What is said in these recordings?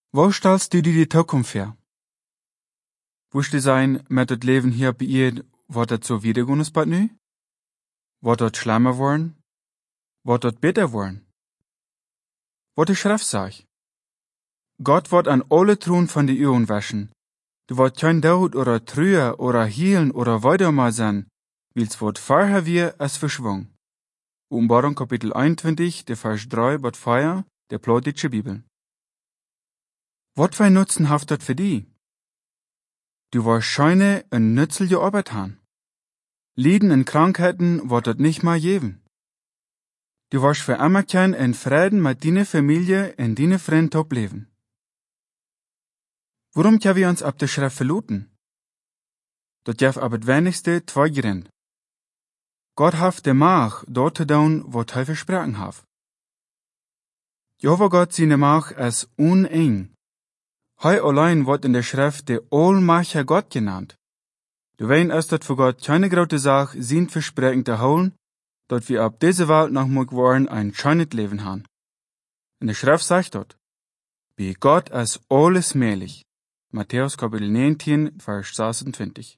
Wo stellst du dir die Zukunft vor? Wist du sein, met het leven hier op ihr, wordt het zo wiedergehen is nu? Wordt het schlimmer worden? Wordt het beter worden? Wat de Schrift sagt. Gott wird an alle Thron von die Augen waschen. Du wird kein Tod oder Trühe oder Hielen oder weitermal sein, wils wird vorher wir als verschwungen. Offenbarung Kapitel 21, der Vers 3 bis 4, der Plauditsche Bibel. Wat für Nutzen haft das für die? Du wahrscheinlich ein nützliche Arbeit haben. Leiden und Krankheiten wird das nicht mal geben. Du wirst für immer kein in Frieden mit deiner Familie und deinen Freunden top leben. Warum können wir uns ab der Schrift verluten? Das darf aber das wenigste zwei Gründe. Gott hat der Macht, dort zu tun, was er versprochen hat. Jehova Gott seine Macht ist uneng. Heu allein wird in der Schrift der allmächtige Gott genannt. Du weißt erst, dass für Gott keine große Sache sein Versprechen zu holen, dass wir ab dieser Welt noch mal geworden ein schönes Leben haben. In der Schrift sagt dort, bei Gott ist alles möglich. Matthäus Kapitel 19, Vers 26.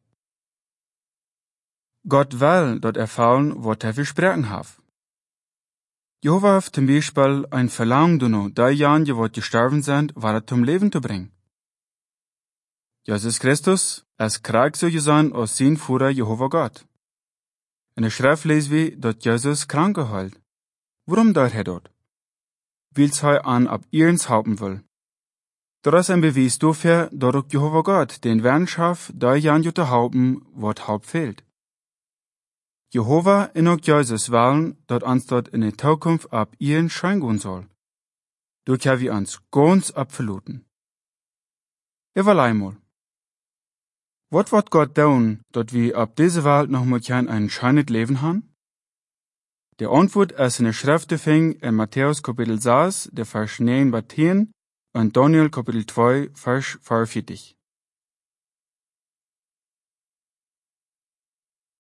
Gott will, dass erfahren, was er versprochen hat. Jehova hat zum Beispiel ein Verlangen danach, die Jahren, die gestorben sind, weiter zum Leben zu bringen. Jesus Christus ist krank so sein als sein Führer Jehova Gott. In der Schrift lesen wir, dass Jesus krank geheilt. Warum tut er dort? Weil's er an ab ihrens halten will. Das ist ein Beweis dafür, dass auch Jehova Gott den Wissenschaft die Jahren zu halten, was Haupt fehlt. Jehova und auch Jesus wollen, dass uns dort in der Zukunft ab ihren Schein gehen soll. Da können wir uns ganz abverluten. Ich will einmal. Was wird Gott tun, dass wir ab dieser Welt noch mal ein schönes Leben haben? Die Antwort ist in der Schrift zu finden in Matthäus Kapitel 6, der Vers 9 bis 10 und Daniel Kapitel 2, Vers 44.